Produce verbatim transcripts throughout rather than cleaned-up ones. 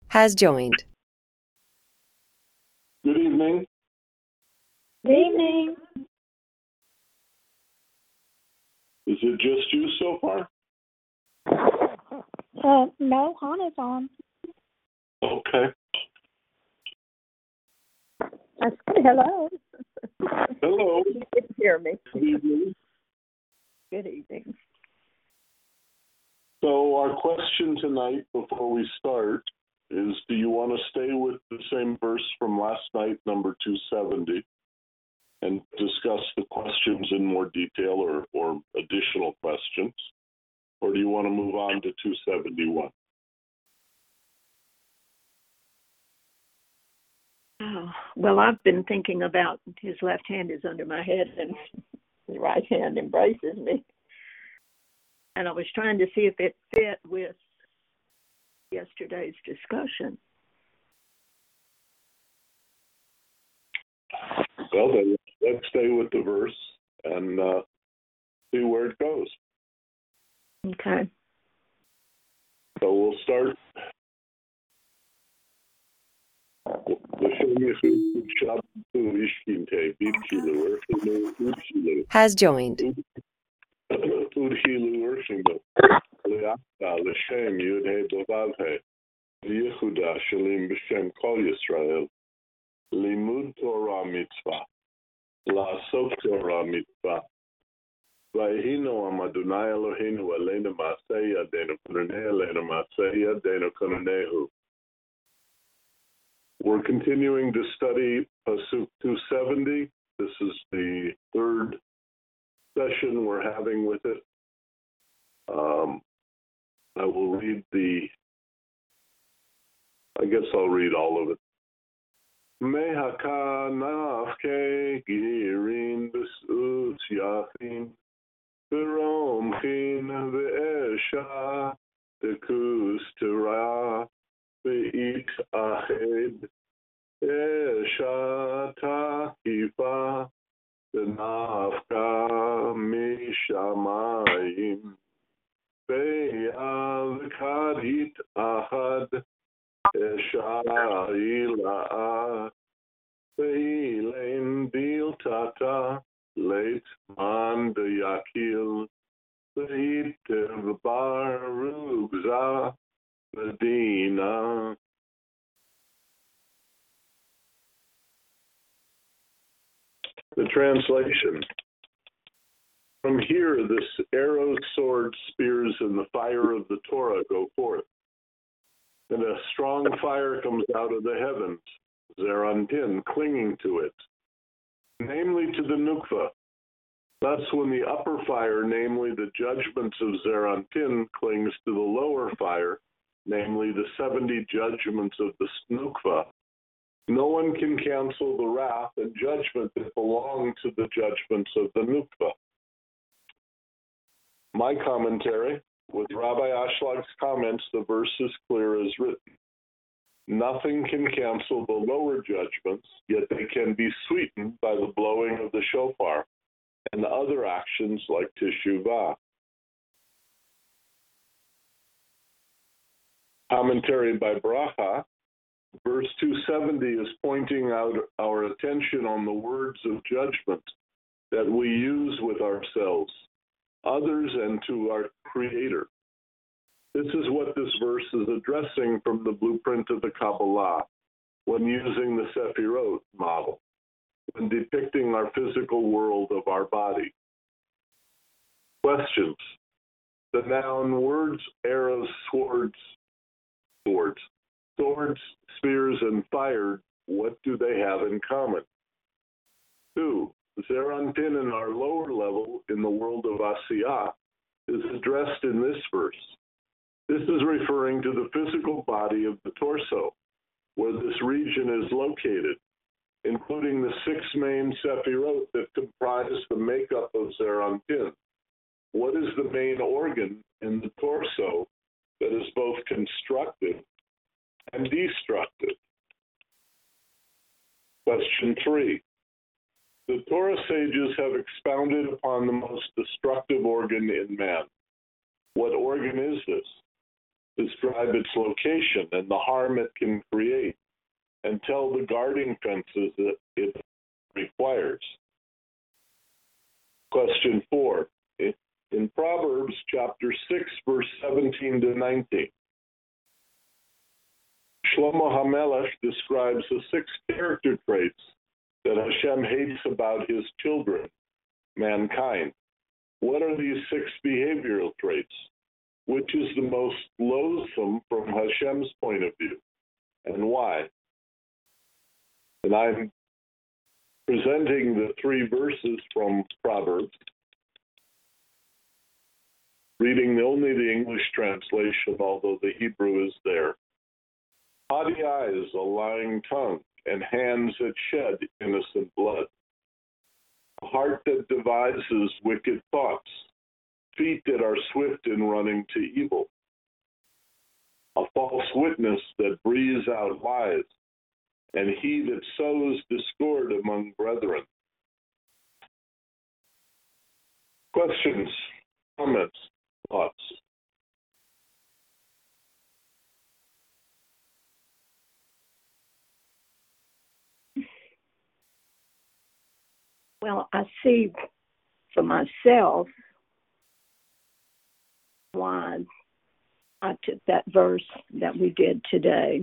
has joined. Good evening. Good evening. Is it just you so far? Uh, no, Hannah's on. Okay. I said hello. Hello. You didn't hear me. Good evening. Good evening. So our question tonight before we start is, do you want to stay with the same verse from last night, number two seventy, and discuss the questions in more detail or, or additional questions? Or do you want to move on to two seventy-one? Oh, well, I've been thinking about his left hand is under my head and his right hand embraces me. And I was trying to see if it fit with yesterday's discussion. Well, then let's stay with the verse and uh, see where it goes. Okay. So we'll start. Has joined. L'shem Yud-Heh Vav-Heh Yehuda Shalim B'Shem Kol Yisrael Limud Torah Mitzvah La'asok Torah Mitzvah Vayihinu Am Adonai Eloheinu Aleinu Ma'aseh Yadeinu Kononeh Aleinu Ma'aseh Yadeinu Kononehu. We're continuing to study Pasuk two seventy. This is the third session we're having with it. Um, I will read the, I guess I'll read all of it. Mehaka nafke girin b'sut yachin v'romchin v'esha dekus tera v'it ached esha takifa v'nafka mishamayim Ve'avkadit ahad Esha'ila Ve'ilein biltata Leit man deyakil Ve'itev barugza Medina. The translation. From here, this arrows, swords, spears, and the fire of the Torah go forth. And a strong fire comes out of the heavens, Zeranpin, clinging to it, namely to the Nukva. Thus, when the upper fire, namely the judgments of Zeranpin, clings to the lower fire, namely the seventy judgments of the Nukva, no one can cancel the wrath and judgment that belong to the judgments of the Nukva. My commentary, with Rabbi Ashlag's comments, the verse is clear as written. Nothing can cancel the lower judgments, yet they can be sweetened by the blowing of the shofar and other actions like teshuvah. Commentary by Bracha, verse two seventy is pointing out our attention on the words of judgment that we use with ourselves, others, and to our Creator. This is what this verse is addressing from the blueprint of the Kabbalah when using the Sefirot model, when depicting our physical world of our body. Questions. The noun words, arrows, swords, swords, swords, spears, and fire, what do they have in common? Two, Zeranpin in our lower level in the world of Asiyah is addressed in this verse. This is referring to the physical body of the torso, where this region is located, including the six main Sefirot that comprise the makeup of Zeranpin. What is the main organ in the torso that is both constructive and destructive? Question three. The Torah sages have expounded upon the most destructive organ in man. What organ is this? describe its location and the harm it can create, and tell the guarding fences that it requires. Question four. In Proverbs chapter six, verse seventeen to nineteen, Shlomo HaMelech describes the six character traits that Hashem hates about his children, mankind. What are these six behavioral traits? Which is the most loathsome from Hashem's point of view, and why? And I'm presenting the three verses from Proverbs, reading only the English translation, although the Hebrew is there. Haughty eyes, a lying tongue, and hands that shed innocent blood. A heart that devises wicked thoughts, feet that are swift in running to evil. A false witness that breathes out lies, and he that sows discord among brethren. Questions, comments, thoughts? Well, I see for myself why I took that verse that we did today.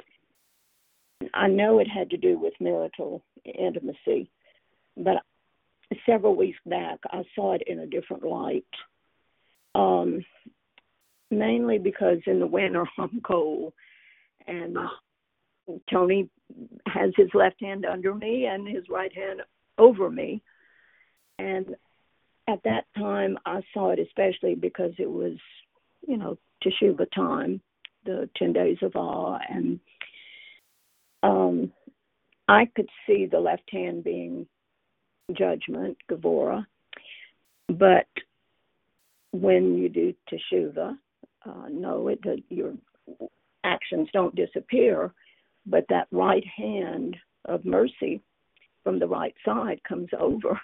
I know it had to do with marital intimacy, but several weeks back I saw it in a different light. Um, mainly because in the winter I'm cold, and Tony has his left hand under me and his right hand over me. And at that time, I saw it especially because it was, you know, Teshuvah time, the ten days of awe, and um, I could see the left hand being judgment, Gevurah, but when you do Teshuvah, uh, no, it, the, your actions don't disappear, but that right hand of mercy from the right side comes over.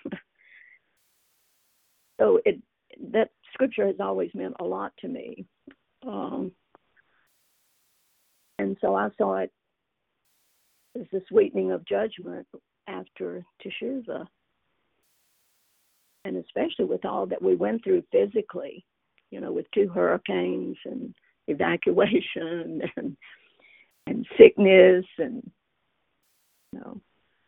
So it that scripture has always meant a lot to me. Um, and so I saw it as the sweetening of judgment after Teshuvah. And especially with all that we went through physically, you know, with two hurricanes and evacuation and and sickness and, you know.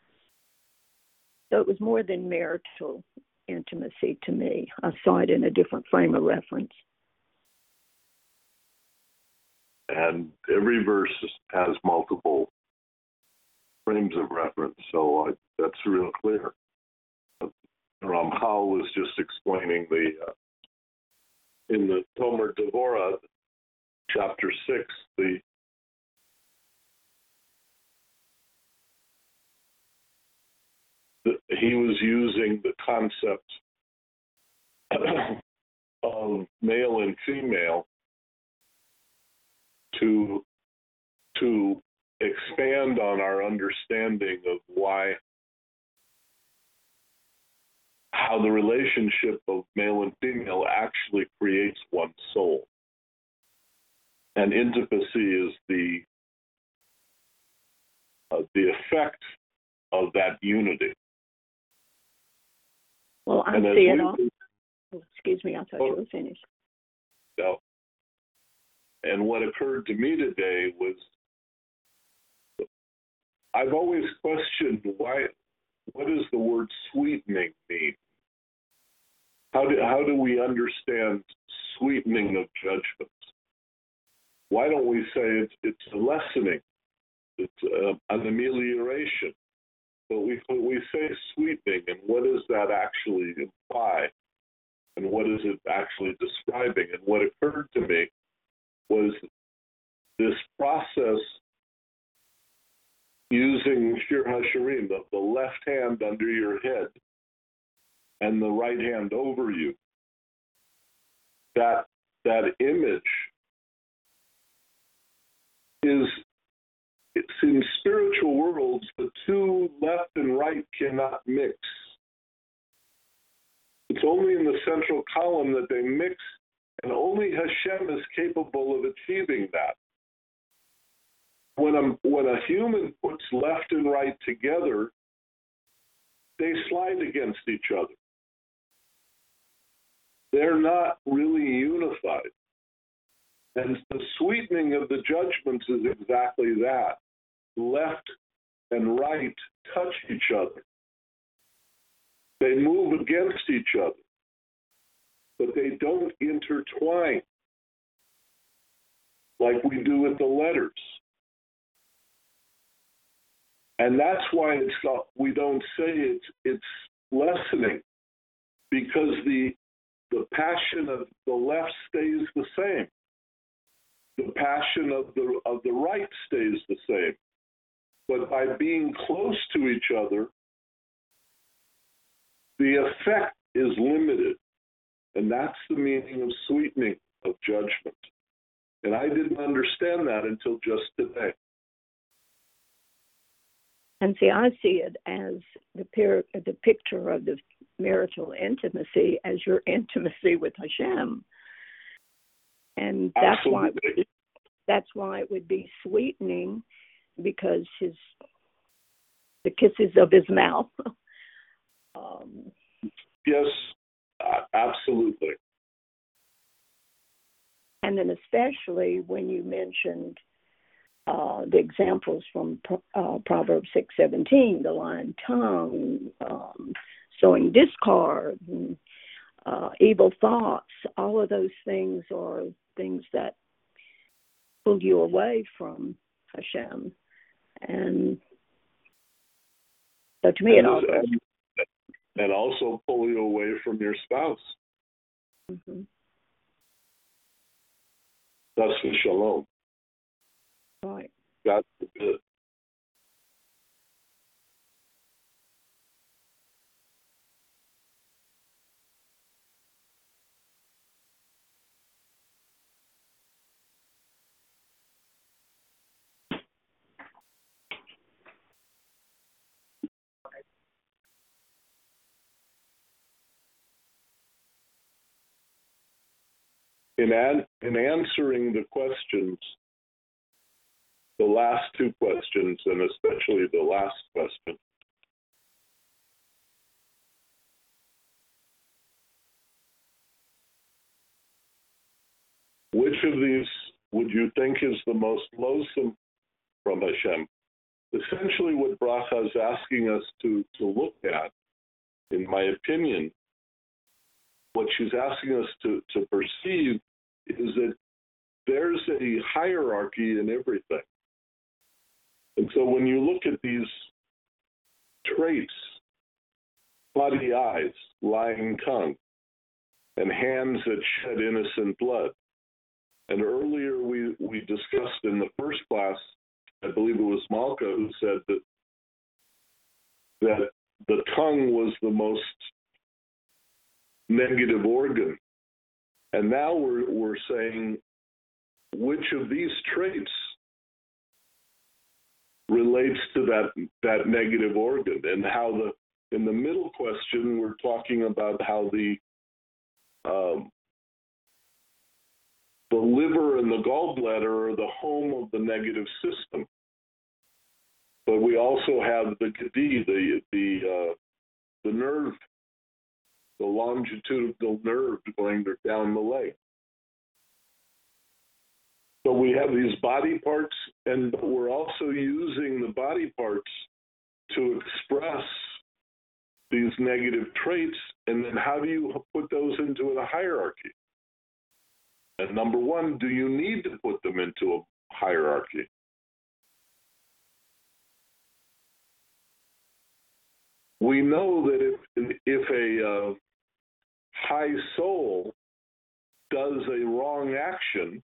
So it was more than marital intimacy to me. I saw it in a different frame of reference. And every verse has multiple frames of reference, so I, that's real clear. Ramchal was just explaining the, uh, in the Tomer Devorah, chapter six, the he was using the concept of male and female to to expand on our understanding of why how the relationship of male and female actually creates one soul. And intimacy is the uh, the effect of that unity. Well, I and see it we, all. Oh, excuse me, I thought oh, you were finished. No. And what occurred to me today was I've always questioned why, what does the word sweetening mean? How do, how do we understand sweetening of judgment? Why don't we say it's, it's a lessening, it's uh, an amelioration? But we, we say sweetening, and what does that actually imply? And what is it actually describing? And what occurred to me was this process using Shir HaShirim, the, the left hand under your head and the right hand over you. That, that image is, it's in spiritual worlds, the two left and right cannot mix. It's only in the central column that they mix, And only Hashem is capable of achieving that. When a, when a human puts left and right together, they slide against each other. They're not really unified. And the sweetening of the judgments is exactly that. Left and right touch each other. They move against each other, but they don't intertwine like we do with the letters. And that's why it's not, we don't say it's, it's lessening, because the, the passion of the left stays the same. The passion of the, of the right stays the same. But by being close to each other, the effect is limited. And that's the meaning of sweetening of judgment. And I didn't understand that until just today. And see, I see it as the, peer, the picture of the marital intimacy as your intimacy with Hashem. And that's Absolutely. why, it would be, that's why it would be sweetening, because his the kisses of his mouth. um, yes, uh, absolutely. And then especially when you mentioned uh, the examples from uh, Proverbs six seventeen, the lying tongue, um, sowing discord, and, uh, evil thoughts, all of those things are things that pull you away from Hashem. And so to me, and it also... And also pull you away from your spouse. Mm-hmm. That's the shalom. Right. God forbid. In, an, in answering the questions, the last two questions, and especially the last question, which of these would you think is the most loathsome from Hashem? Essentially what Bracha is asking us to, to look at, in my opinion, what she's asking us to, to perceive is that there's a hierarchy in everything. And so when you look at these traits, bloody eyes, lying tongue, and hands that shed innocent blood, and earlier we, we discussed in the first class, I believe it was Malka who said that, that the tongue was the most negative organ. And now we're, we're saying which of these traits relates to that, that negative organ, and how the, in the middle question, we're talking about how the, um, the liver and the gallbladder are the home of the negative system. But we also have the gedi, the, the, uh, the nerve, the longitudinal nerve going down the leg. So we have these body parts, and we're also using the body parts to express these negative traits, and then how do you put those into a hierarchy? And number one, do you need to put them into a hierarchy? We know that if, if a uh, high soul does a wrong action,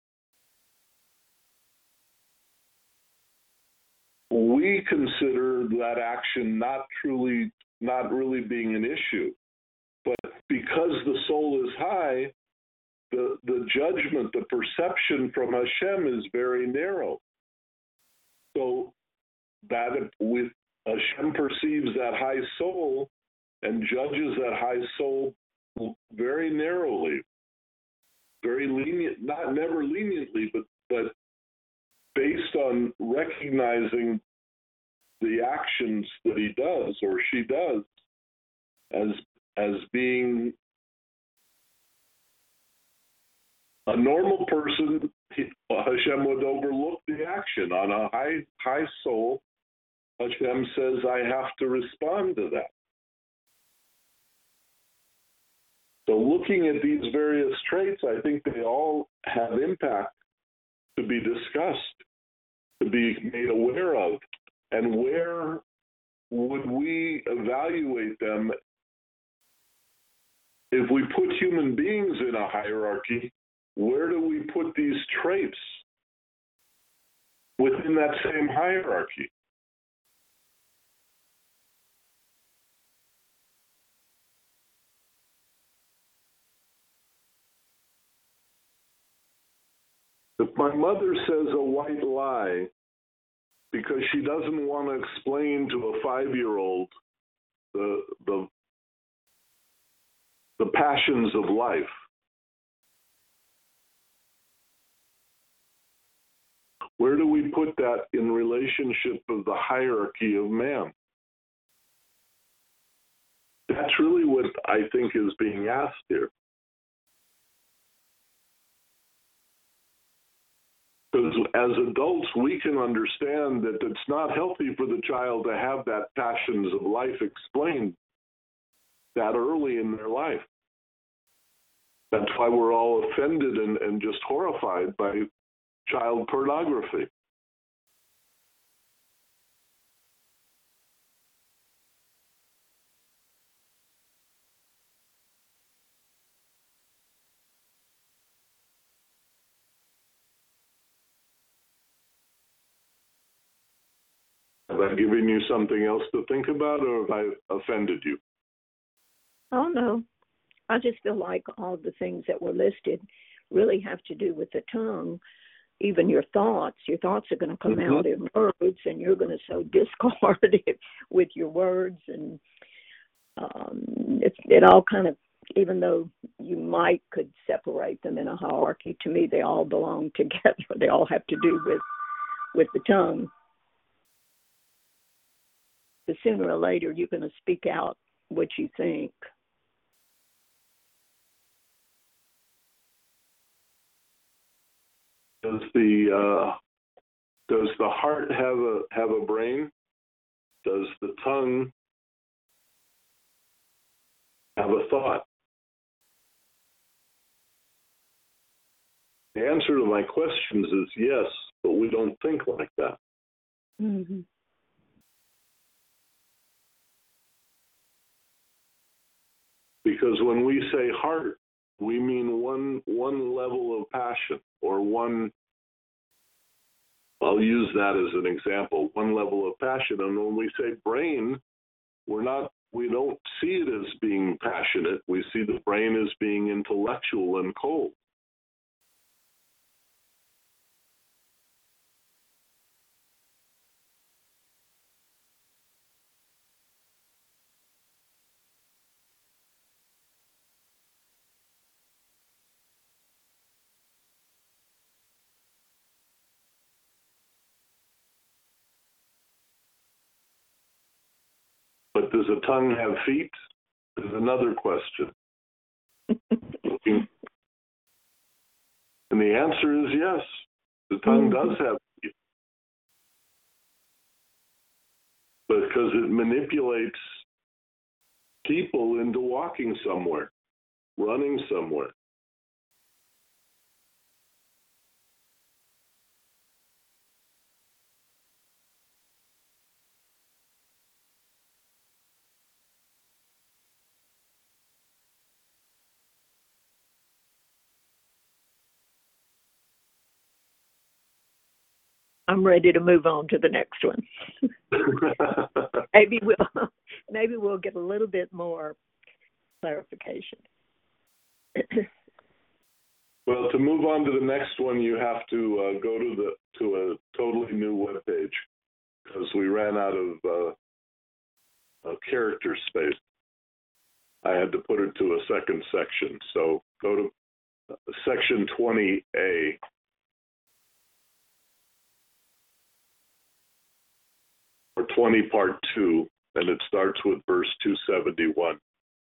we consider that action not truly, not really being an issue. But because the soul is high, the, the judgment, the perception from Hashem is very narrow. So that with Hashem perceives that high soul and judges that high soul very narrowly. very lenient, not never leniently, but but based on recognizing the actions that he does or she does as as being a normal person. Hashem would overlook the action. On a high high soul, Hashem says, I have to respond to that. So looking at these various traits, I think they all have impact to be discussed, to be made aware of. And where would we evaluate them if we put human beings in a hierarchy? Where do we put these traits within that same hierarchy? If my mother says a white lie because she doesn't want to explain to a five-year-old the the the passions of life, where do we put that in relationship of the hierarchy of man? That's really what I think is being asked here. Because as adults, we can understand that it's not healthy for the child to have that passions of life explained that early in their life. That's why we're all offended and, and just horrified by child pornography. Have I given you something else to think about, or have I offended you? Oh, no. I just feel like all the things that were listed really have to do with the tongue. Even your thoughts, your thoughts are going to come mm-hmm. out in words, and you're going to sow discord with your words. And um, it, it all kind of, even though you might could separate them in a hierarchy, to me they all belong together. They all have to do with, with the tongue. But sooner or later, you're going to speak out what you think. Does the uh, does the heart have a have a brain? Does the tongue have a thought? The answer to my questions is yes, but we don't think like that. Mm-hmm. Because when we say heart, we mean one one level of passion, or one, I'll use that as an example, one level of passion. And when we say brain, we're not, we don't see it as being passionate. We see the brain as being intellectual and cold. But does a tongue have feet? Is another question. And the answer is yes. The tongue mm-hmm. does have feet. Because it manipulates people into walking somewhere, running somewhere. I'm ready to move on to the next one. maybe we'll maybe we'll get a little bit more clarification. Well, to move on to the next one, you have to uh, go to the to a totally new web page, because we ran out of uh, a character space. I had to put it to a second section. So go to section section twenty A. Or twenty part two, and it starts with verse two seventy-one.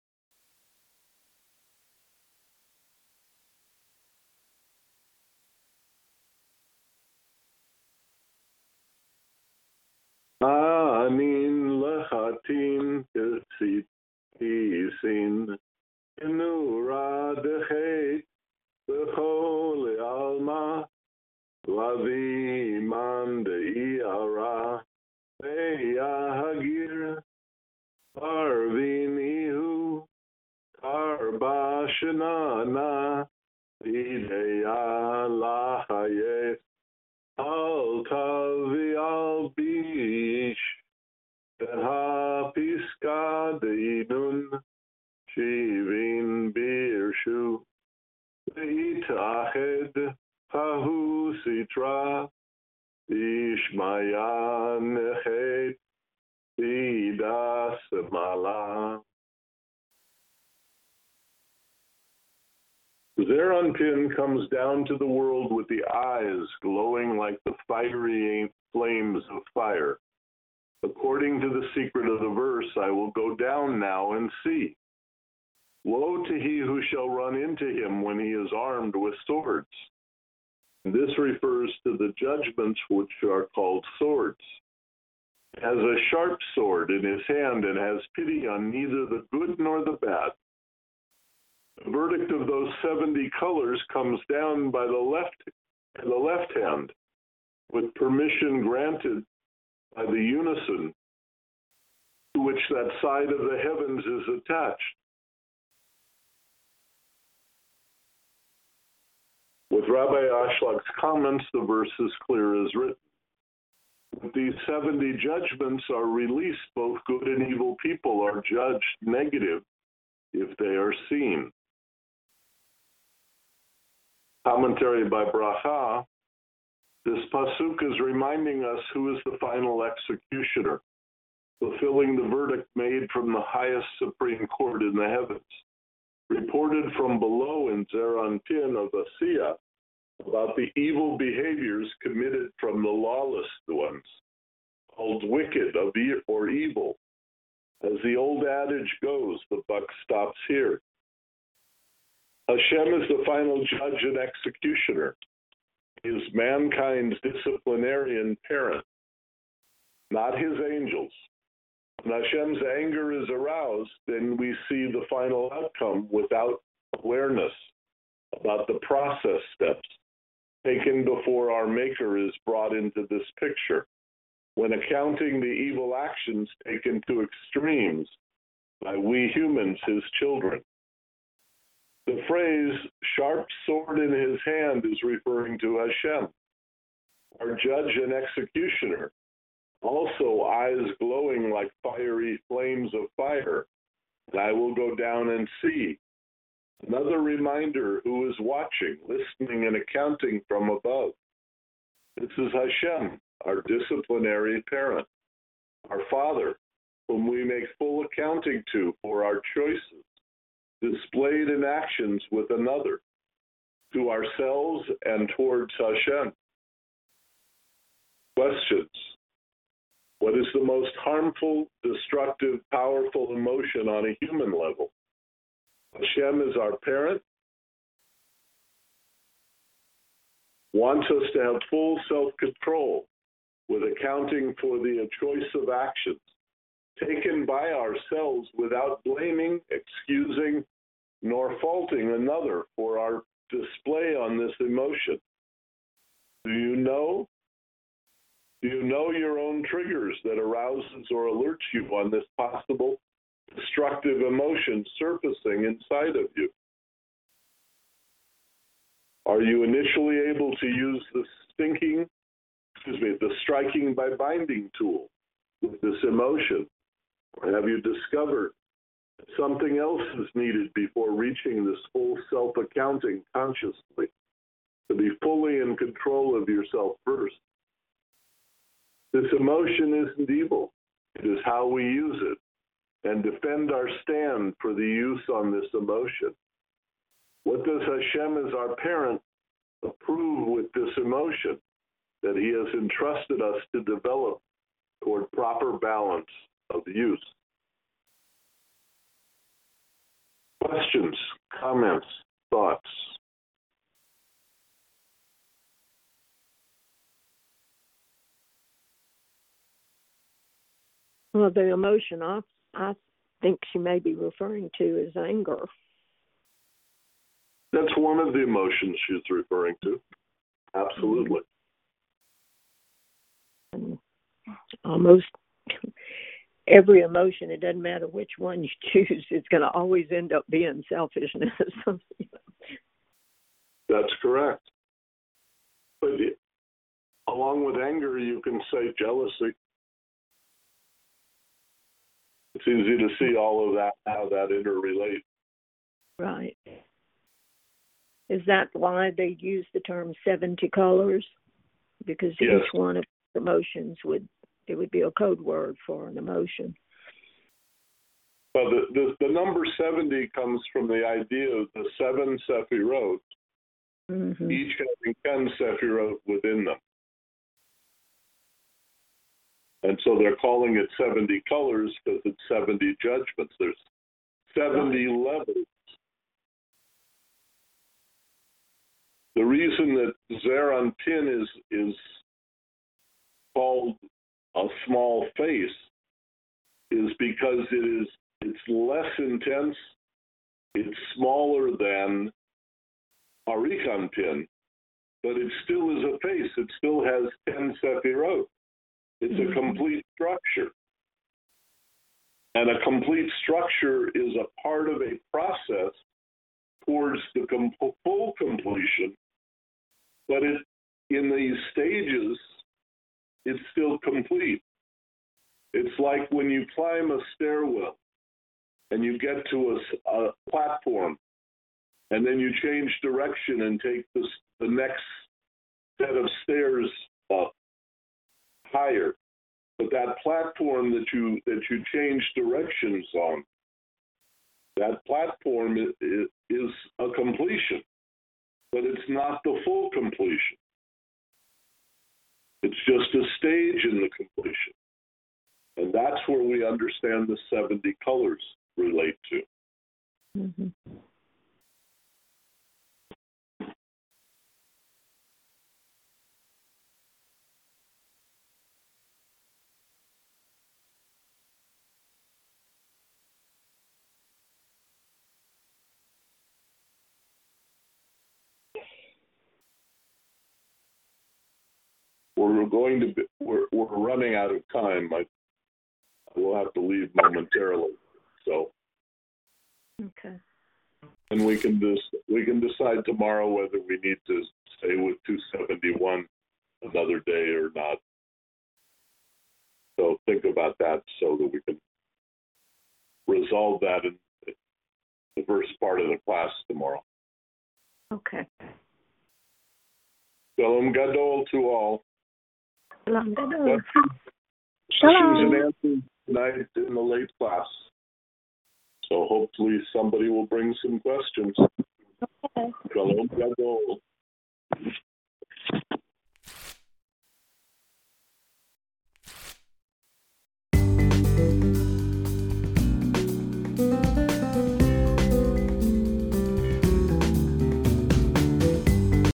Anin lechatin kesitin inura dechet bechol alma lavi man deiara Hagir Arvinihu Arbashanana Ideya Lahaye Al Tavi Al Bish Deha Piska Deinun Shivin Birshu Itahed Pahu Sitra Ishmaya Nechet Ida Semala. Zeranpin comes down to the world with the eyes glowing like the fiery flames of fire. According to the secret of the verse, I will go down now and see. Woe to he who shall run into him when he is armed with swords. This refers to the judgments which are called swords. He has a sharp sword in his hand and has pity on neither the good nor the bad. The verdict of those seventy colors comes down by the left, by the left hand, with permission granted by the unison to which that side of the heavens is attached. With Rabbi Ashлаг's comments, the verse is clear as written. With these seventy judgments are released, both good and evil people are judged negative if they are seen. Commentary by Bracha, this pasuk is reminding us who is the final executioner, fulfilling the verdict made from the highest supreme court in the heavens. Reported from below in Zeranpin of Asiya about the evil behaviors committed from the lawless ones, called wicked or evil. As the old adage goes, the buck stops here. Hashem is the final judge and executioner. He is mankind's disciplinarian parent, not his angels. When Hashem's anger is aroused, then we see the final outcome without awareness about the process steps taken before our Maker is brought into this picture, when accounting the evil actions taken to extremes by we humans, his children. The phrase, sharp sword in his hand, is referring to Hashem, our judge and executioner. Also, eyes glowing like fiery flames of fire, and I will go down and see. Another reminder who is watching, listening, and accounting from above. This is Hashem, our disciplinary parent, our Father, whom we make full accounting to for our choices, displayed in actions with another, to ourselves and towards Hashem. Questions. What is the most harmful, destructive, powerful emotion on a human level? Hashem is our parent, wants us to have full self-control with accounting for the choice of actions taken by ourselves without blaming, excusing, nor faulting another for our display on this emotion. Do you know? Do you know your own triggers that arouses or alerts you on this possible destructive emotion surfacing inside of you? Are you initially able to use the stinking, excuse me, the striking by binding tool with this emotion? Or have you discovered that something else is needed before reaching this full self-accounting consciously, to be fully in control of yourself first? This emotion isn't evil. It is how we use it and defend our stand for the use on this emotion. What does Hashem as our parent approve with this emotion that he has entrusted us to develop toward proper balance of use? Questions, comments, thoughts? Well, the emotion I, I think she may be referring to is anger. That's one of the emotions she's referring to. Absolutely. And almost every emotion, it doesn't matter which one you choose, it's going to always end up being selfishness. That's correct. But along with anger, you can say jealousy. It's easy to see all of that, how that interrelates. Right. Is that why they use the term seventy colors? Because yes. Each one of the emotions would, it would be a code word for an emotion. Well, the, the, the number seventy comes from the idea of the seven Sephirot, mm-hmm. each having ten Sephirot within them. And so they're calling it seventy colors because it's seventy judgments. There's seventy right. levels. The reason that Zeir Anpin is is called a small face is because it is it's less intense, it's smaller than Arich Anpin, but it still is a face. It still has ten Sephirot. It's mm-hmm. a complete structure. And a complete structure is a part of a process towards the com- full completion, but it, in these stages, it's still complete. It's like when you climb a stairwell and you get to a, a platform, and then you change direction and take this, the next set of stairs up higher. But that platform that you that you change directions on, that platform is, is a completion, but it's not the full completion. It's just a stage in the completion. And that's where we understand the seventy colors relate to. Mm-hmm. We're going to be, we're, we're running out of time. I, I will have to leave momentarily. So, okay. And we can dis, we can decide tomorrow whether we need to stay with two seventy-one another day or not. So think about that so that we can resolve that in the first part of the class tomorrow. Okay. Shalom Gadol to all. Shalom Gadol. Questions and answers tonight in the late class. So hopefully somebody will bring some questions. Okay. Shalom Gadol.